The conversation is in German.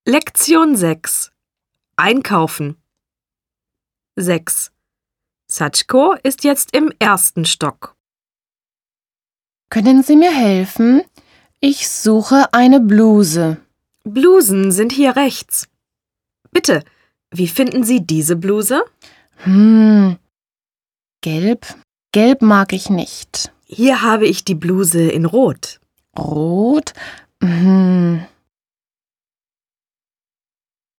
Lektion 6. Einkaufen. 6. Sachko ist jetzt im ersten Stock. Können Sie mir helfen? Ich suche eine Bluse. Blusen sind hier rechts. Bitte, wie finden Sie diese Bluse? Gelb? Gelb mag ich nicht. Hier habe ich die Bluse in Rot. Rot?